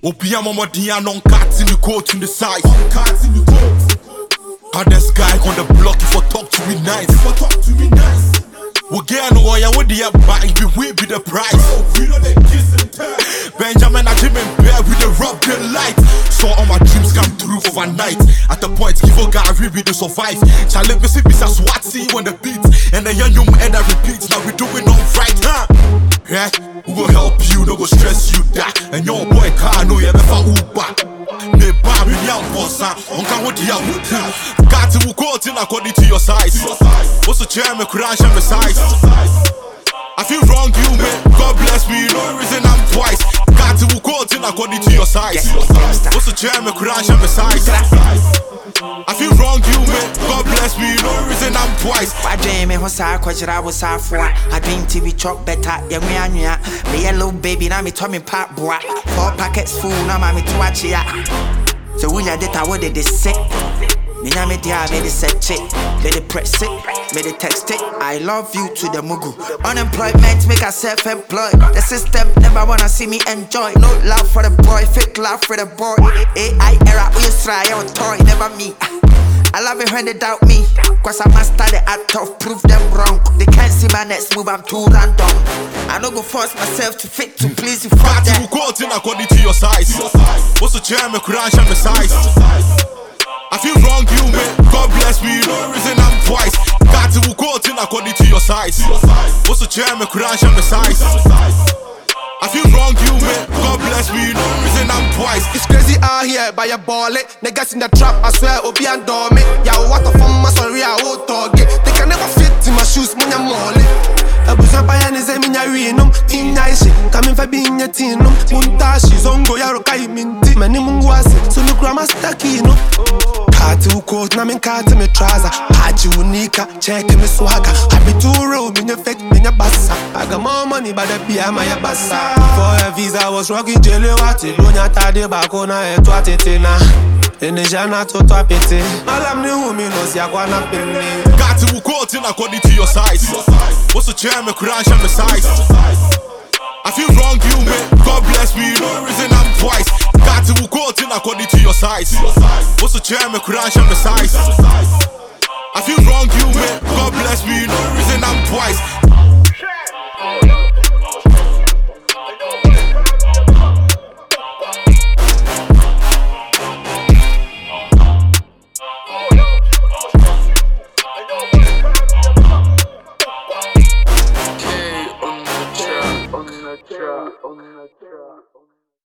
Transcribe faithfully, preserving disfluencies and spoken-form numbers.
Opia mama dia non cats in the coat in the size. Cats in the coat. Hardest guy on the block if you talk to me nice. If you talk to me nice. We get no oil with the back, we will be the price. We know they kiss and tell. Benjamin and Jim and Bear with the rub the light. So all my dreams come true overnight. At the point, give a guy we to survive. Charlie Missy be a SWAT team on the beat. And the young young and I repeat. Now we doing all right, huh? Yeah, we will help you, no go stress you that. And your boy car no you ever Uber. Ne ba mi ya bossa, on can what ya would. Got to go in according to your size. What's the chairman crash and the size? I feel wrong, you man. God bless me, no reason I'm twice. Got to go in according to your size. What's the chairman crash and the size? I feel wrong, you man. God bless me, no reason I'm twice. I dream it was I cause I was half one. I dream T V truck better, yeah, me and ya. Me yellow baby, now me tummy pop boy. Four packets full, now mommy to watch ya. So we are data what they say. Me na me dia, me the set chick. Me the press it, me the text it. I love you to the mugu. Unemployment make us self-employed. The system never wanna see me enjoy. No love for the boy, fake love for the boy. A I era, we try on toy, never me. I love it when they doubt me, cause I master the art of prove them wrong. They can't see my next move, I'm too random. I don't go force myself to fit to please you. Got to go in according to your size. What's the chairman crash and the size? I feel wrong, you man. God bless me, no reason I'm twice. Got to go in according to your size. What's the chairman crash and the size? I feel wrong, you man. God bless me, no reason I'm twice. It's crazy out here by your ball it. Niggas in the trap, I swear, Obi and Domi. Yeah, what the fuck, my sorry, I won't target. They can never fit in my shoes, when I'm molly. I was up by any seminarium, team nice shit, coming for being your team. Muntashi, Zongo, Yarokai, Minty, many munguas, so no grammar stacky, no. Katu coat, na min kati me trouser. Pachi unika, check me swagger. I be too real, me fake, me bassa. I got more money, but the P M I bassa. For a visa, I was rocking jelly water. Donya tade bakona e twa tetina. Ene jana to twa pete. Malam ni umi no si akwana pene. Got to go in according to your size. What's the chairman crash and the size? I feel wrong, you man. God bless me, no reason I'm twice. Got to go in according to your size. What's the chairman crash and the size? I feel wrong, you man. God bless me, no reason I'm twice. On the track, on the track.